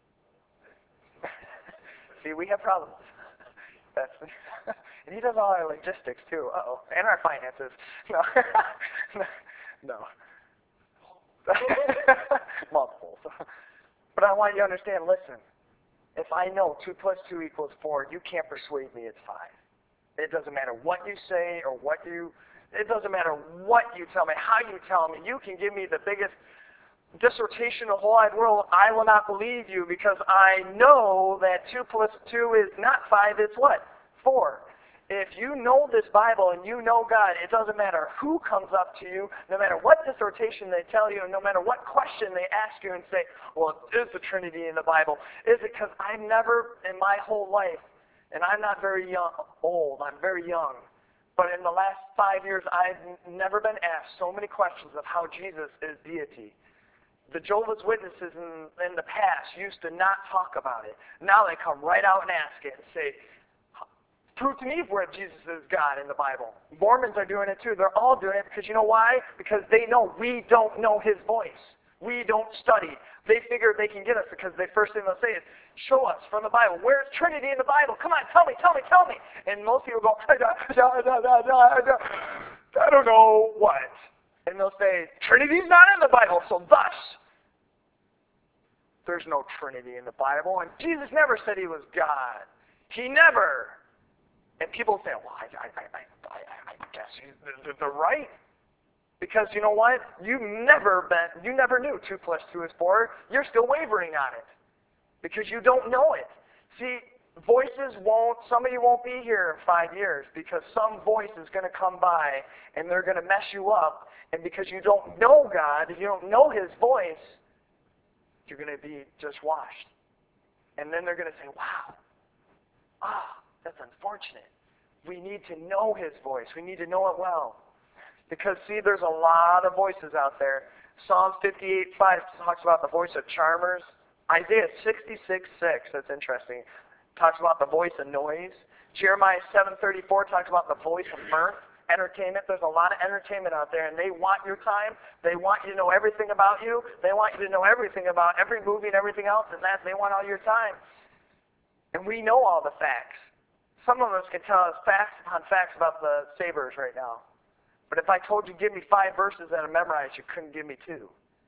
See, we have problems. And he does all our logistics too. Uh-oh. And our finances. No. No. Multiples. But I want you to understand, listen. If I know 2 plus 2 equals 4, you can't persuade me it's 5. It doesn't matter what you say or it doesn't matter what you tell me, how you tell me. You can give me the biggest dissertation in the whole wide world. I will not believe you because I know that 2 plus 2 is not 5, it's what? 4. If you know this Bible and you know God, it doesn't matter who comes up to you, no matter what dissertation they tell you, and no matter what question they ask you and say, well, is the Trinity in the Bible? Is it? Because I've never in my whole life, and I'm not very old, I'm very young, but in the last 5 years, I've never been asked so many questions of how Jesus is deity. The Jehovah's Witnesses in the past used to not talk about it. Now they come right out and ask it and say, prove to me where Jesus is God in the Bible. Mormons are doing it too. They're all doing it because you know why? Because they know we don't know His voice. We don't study. They figure they can get us because the first thing they'll say is, show us from the Bible. Where's Trinity in the Bible? Come on, tell me. And most people go, I don't know what. And they'll say, Trinity's not in the Bible, so thus, there's no Trinity in the Bible. And Jesus never said He was God. He never. And people say, well, I guess they're right. Because you know what? You never knew 2 plus 2 is 4. You're still wavering on it. Because you don't know it. See, some of you won't be here in 5 years because some voice is going to come by and they're going to mess you up. And because you don't know God, if you don't know His voice, you're going to be just washed. And then they're going to say, wow, that's unfortunate. We need to know His voice. We need to know it well. Because, see, there's a lot of voices out there. Psalms 58:5 talks about the voice of charmers. Isaiah 66:6, that's interesting, talks about the voice of noise. Jeremiah 7:34 talks about the voice of mirth, entertainment. There's a lot of entertainment out there, and they want your time. They want you to know everything about you. They want you to know everything about every movie and everything else, and they want all your time. And we know all the facts. Some of us can tell us facts upon facts about the Sabres right now. But if I told you, give me 5 verses that are memorized, you couldn't give me 2.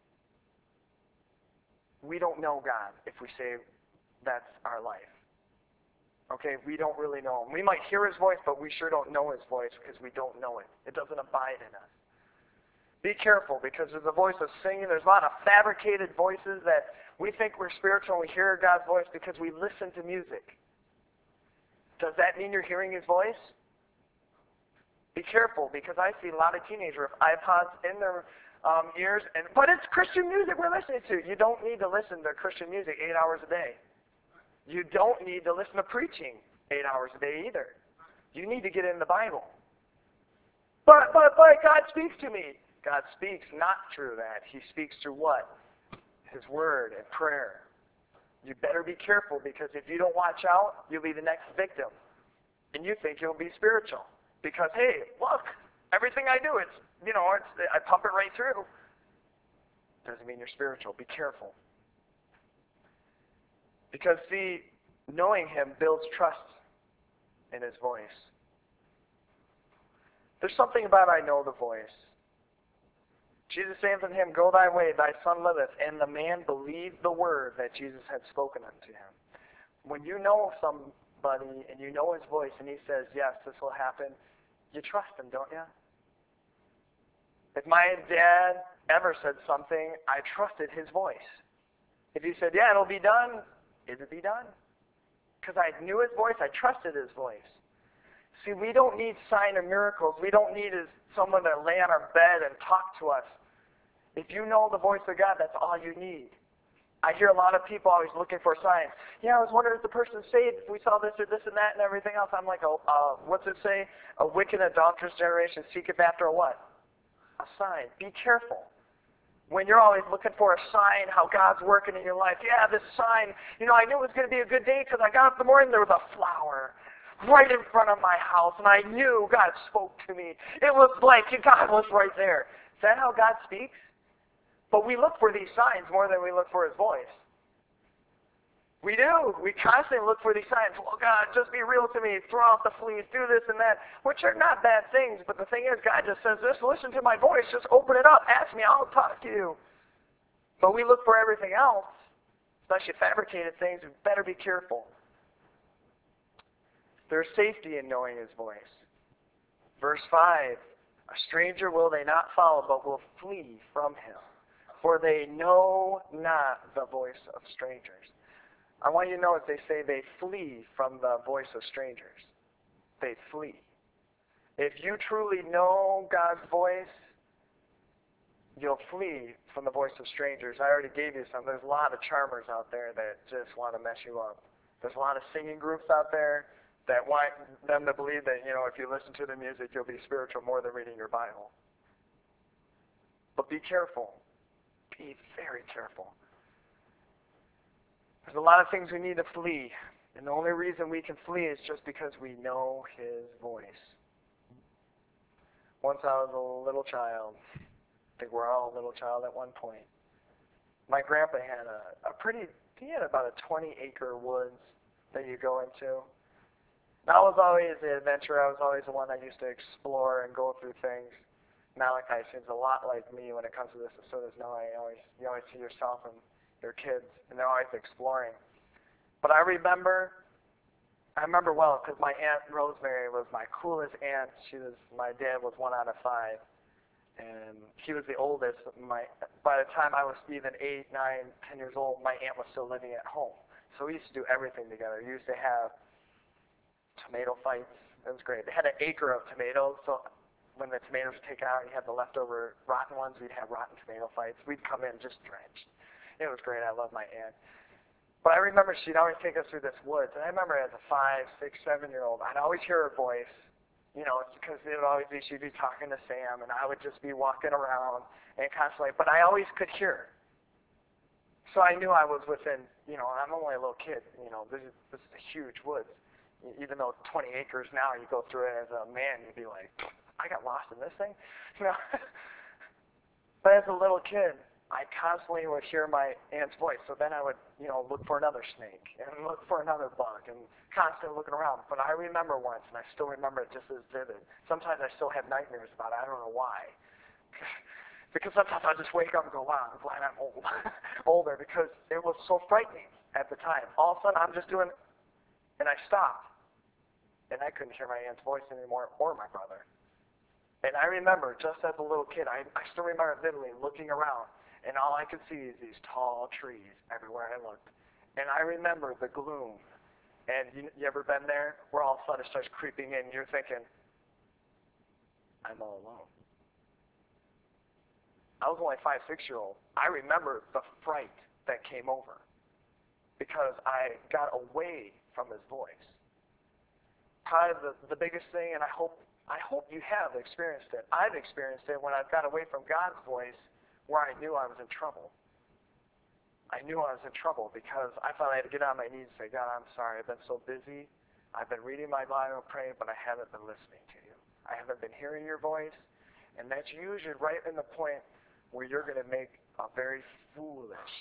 We don't know God if we say that's our life. Okay, we don't really know Him. We might hear His voice, but we sure don't know His voice because we don't know it. It doesn't abide in us. Be careful because there's a voice of singing. There's a lot of fabricated voices that we think we're spiritual and we hear God's voice because we listen to music. Does that mean you're hearing His voice? Be careful, because I see a lot of teenagers with iPods in their ears, but it's Christian music we're listening to. You don't need to listen to Christian music 8 hours a day. You don't need to listen to preaching 8 hours a day either. You need to get in the Bible. But God speaks to me. God speaks not through that. He speaks through what? His Word and prayer. You better be careful, because if you don't watch out, you'll be the next victim. And you think you'll be spiritual. Because, hey, look, everything I do, I pump it right through. Doesn't mean you're spiritual. Be careful. Because, see, knowing Him builds trust in His voice. There's something about I know the voice. Jesus saith unto him, Go thy way, thy son liveth. And the man believed the word that Jesus had spoken unto him. When you know somebody and you know his voice and he says, yes, this will happen, you trust him, don't you? If my dad ever said something, I trusted his voice. If he said, yeah, it'll be done, it'll be done. Because I knew his voice, I trusted his voice. See, we don't need sign or miracles. We don't need someone to lay on our bed and talk to us. If you know the voice of God, that's all you need. I hear a lot of people always looking for signs. Yeah, I was wondering if the person's saved, if we saw this or this and that and everything else. I'm like, what's it say? A wicked, adulterous generation seeketh after a what? A sign. Be careful. When you're always looking for a sign how God's working in your life. Yeah, this sign. I knew it was going to be a good day because I got up in the morning, there was a flower right in front of my house, and I knew God spoke to me. It was like God was right there. Is that how God speaks? But we look for these signs more than we look for His voice. We do. We constantly look for these signs. Well, God, just be real to me. Throw out the fleas. Do this and that. Which are not bad things. But the thing is, God just says, just listen to my voice. Just open it up. Ask me. I'll talk to you. But we look for everything else, especially fabricated things. We better be careful. There's safety in knowing his voice. Verse 5, a stranger will they not follow, but will flee from him, for they know not the voice of strangers. I want you to notice they say they flee from the voice of strangers. They flee. If you truly know God's voice, you'll flee from the voice of strangers. I already gave you some. There's a lot of charmers out there that just want to mess you up. There's a lot of singing groups out there that want them to believe that, if you listen to the music, you'll be spiritual more than reading your Bible. But be careful. Be very careful. There's a lot of things we need to flee. And the only reason we can flee is just because we know his voice. Once I was a little child. I think we're all a little child at one point. My grandpa had he had about a 20-acre woods that you go into. And I was always the adventurer. I was always the one that used to explore and go through things. Malachi seems a lot like me when it comes to this, and so does Noah. You always see yourself and your kids, and they're always exploring. But I remember well because my Aunt Rosemary was my coolest aunt. My dad was 1 out of 5. And he was the oldest. By the time I was even 8, 9, 10 years old, my aunt was still living at home. So we used to do everything together. We used to have tomato fights. It was great. They had an acre of tomatoes, so when the tomatoes were taken out, you had the leftover rotten ones. We'd have rotten tomato fights. We'd come in just drenched. It was great. I loved my aunt. But I remember she'd always take us through this woods. And I remember as a 5, 6, 7-year-old, I'd always hear her voice. It's because it would always be she'd be talking to Sam, and I would just be walking around and constantly. But I always could hear her. So I knew I was within. I'm only a little kid. This is a huge woods. Even though 20 acres now, you go through it as a man, you'd be like, I got lost in this thing. But as a little kid, I constantly would hear my aunt's voice. So then I would, look for another snake and look for another bug and constantly looking around. But I remember once, and I still remember it just as vivid. Sometimes I still have nightmares about it. I don't know why. Because sometimes I just wake up and go, wow, I'm glad I'm older, because it was so frightening at the time. All of a sudden, I'm just doing, and I stopped. And I couldn't hear my aunt's voice anymore or my brother. And I remember, just as a little kid, I still remember vividly looking around. And all I could see is these tall trees everywhere I looked. And I remember the gloom. And you ever been there? Where all of a sudden it starts creeping in and you're thinking, I'm all alone. I was only 5, 6-year-old. I remember the fright that came over. Because I got away from his voice. Probably the biggest thing, and I hope you have experienced it. I've experienced it when I've got away from God's voice, where I knew I was in trouble. I knew I was in trouble because I thought I had to get on my knees and say, God, I'm sorry. I've been so busy. I've been reading my Bible, praying, but I haven't been listening to you. I haven't been hearing your voice. And that's usually right in the point where you're going to make a very foolish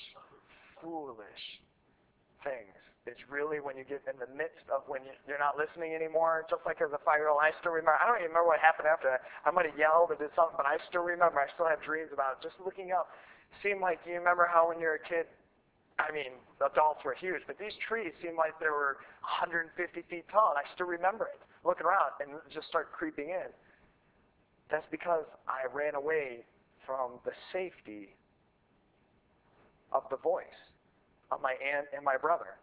things. It's really when you get in the midst of when you're not listening anymore, just like as a 5-year-old, I still remember, I don't even remember what happened after that. I might have yelled or did something, but I still remember, I still have dreams about it. Just looking up, seemed like, you remember how when you're a kid, adults were huge, but these trees seemed like they were 150 feet tall, and I still remember it, looking around, and just start creeping in. That's because I ran away from the safety of the voice of my aunt and my brother.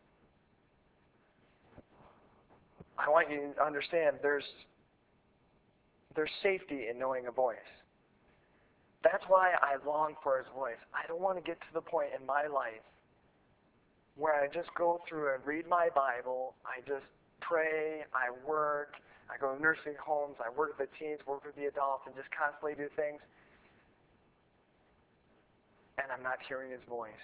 I want you to understand there's safety in knowing a voice. That's why I long for his voice. I don't want to get to the point in my life where I just go through and read my Bible, I just pray, I work, I go to nursing homes, I work with the teens, work with the adults, and just constantly do things, and I'm not hearing his voice.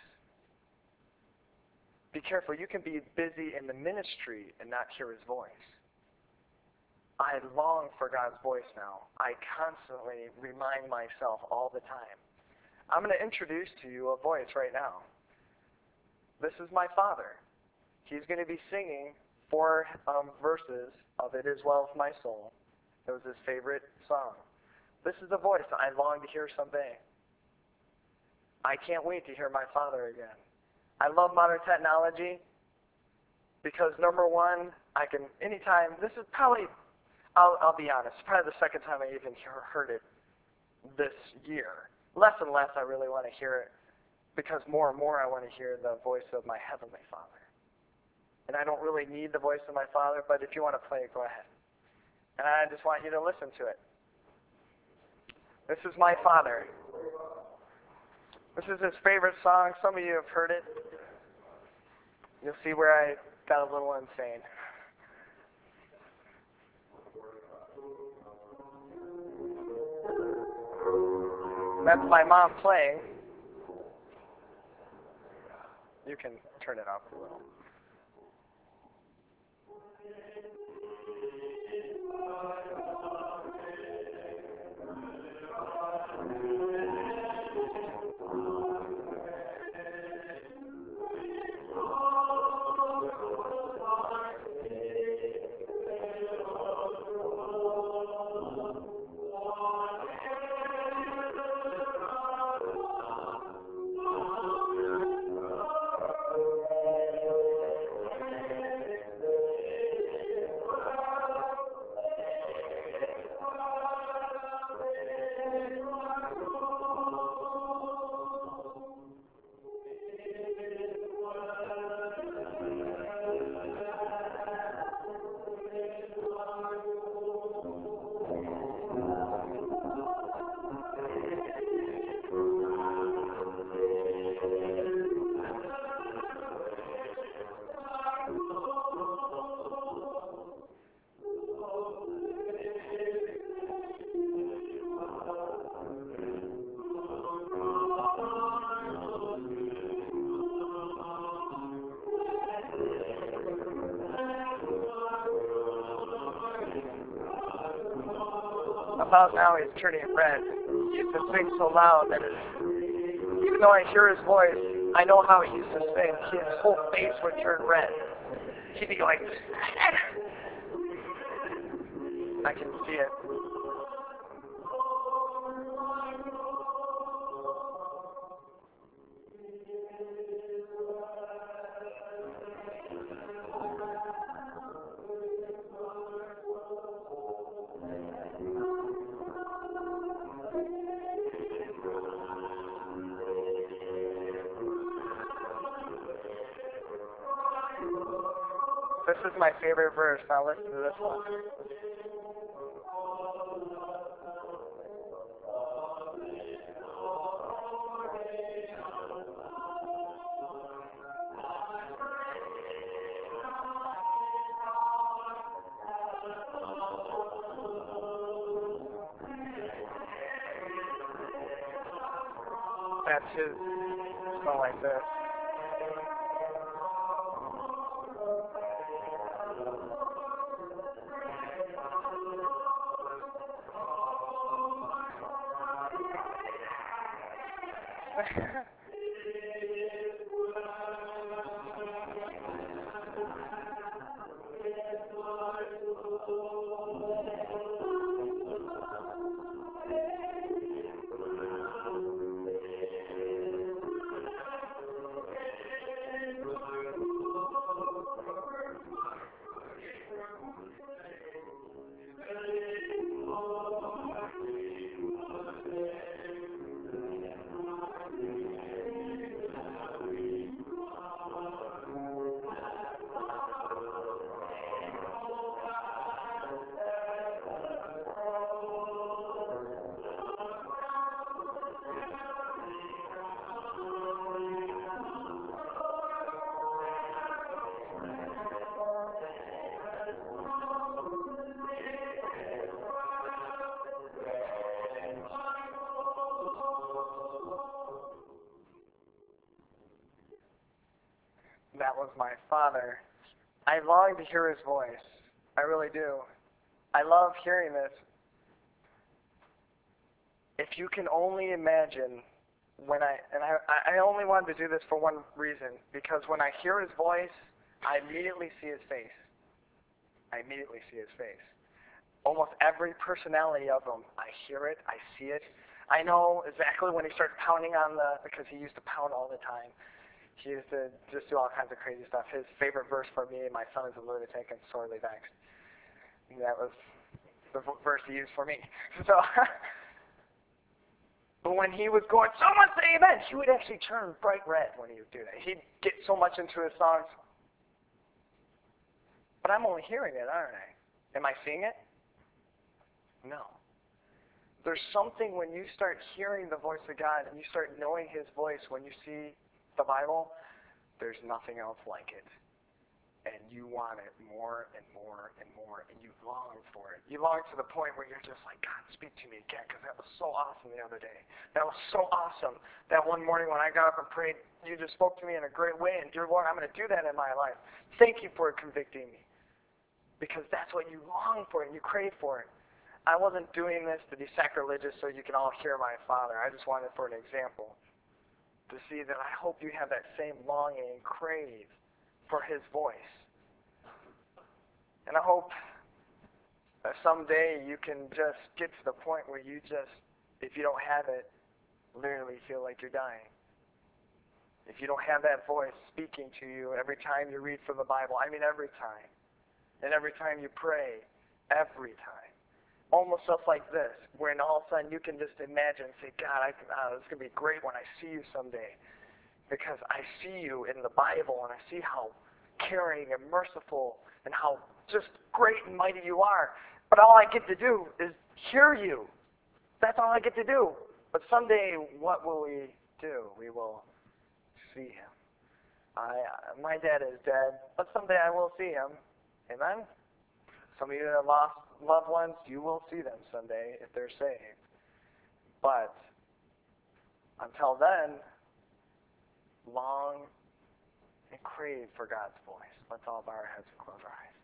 Be careful. You can be busy in the ministry and not hear his voice. I long for God's voice now. I constantly remind myself all the time. I'm going to introduce to you a voice right now. This is my father. He's going to be singing 4 verses of It Is Well With My Soul. It was his favorite song. This is the voice I long to hear someday. I can't wait to hear my father again. I love modern technology, Because number one, I can, anytime, this is probably, I'll be honest, probably the second time I even heard it this year. Less and less I really want to hear it, because more and more I want to hear the voice of my Heavenly Father. And I don't really need the voice of my Father, but if you want to play it, go ahead. And I just want you to listen to it. This is my Father. This is his favorite song. Some of you have heard it. You'll see where I got a little insane. That's my mom playing. You can turn it up a little. About now he's turning red. He used to sing so loud that even though I hear his voice, I know how he used to sing. His whole face would turn red. He'd be going, I can see it. This is my favorite verse. Now listen to this one. That's his song like this. That was my Father. I long to hear his voice. I really do. I love hearing this. If you can only imagine when I only wanted to do this for one reason, because when I hear his voice, I immediately see his face. I immediately see his face. Almost every personality of him, I hear it, I see it. I know exactly when he starts pounding on because he used to pound all the time. He used to just do all kinds of crazy stuff. His favorite verse for me, my son is a lunatic and sorely vexed. And that was the verse he used for me. So, but when he was going, someone say amen, he would actually turn bright red when he would do that. He'd get so much into his songs. But I'm only hearing it, aren't I? Am I seeing it? No. There's something when you start hearing the voice of God and you start knowing His voice when you see the Bible, there's nothing else like it. And you want it more and more and more, and you long for it. You long to the point where you're just like, God, speak to me again, because that was so awesome the other day. That was so awesome. That one morning when I got up and prayed, you just spoke to me in a great way, and dear Lord, I'm going to do that in my life. Thank you for convicting me, because that's what you long for and you crave for it. I wasn't doing this to be sacrilegious so you can all hear my Father. I just wanted for an example to see that I hope you have that same longing and crave for His voice. And I hope that someday you can just get to the point where you just, if you don't have it, literally feel like you're dying. If you don't have that voice speaking to you every time you read from the Bible, I mean every time, and every time you pray, every time. Almost stuff like this, when all of a sudden you can just imagine and say, God, this is going to be great when I see you someday. Because I see you in the Bible, and I see how caring and merciful and how just great and mighty you are. But all I get to do is hear you. That's all I get to do. But someday, what will we do? We will see Him. My dad is dead, but someday I will see Him. Amen? Some of you that have lost loved ones, you will see them someday if they're saved. But until then, long and crave for God's voice. Let's all bow our heads and close our eyes.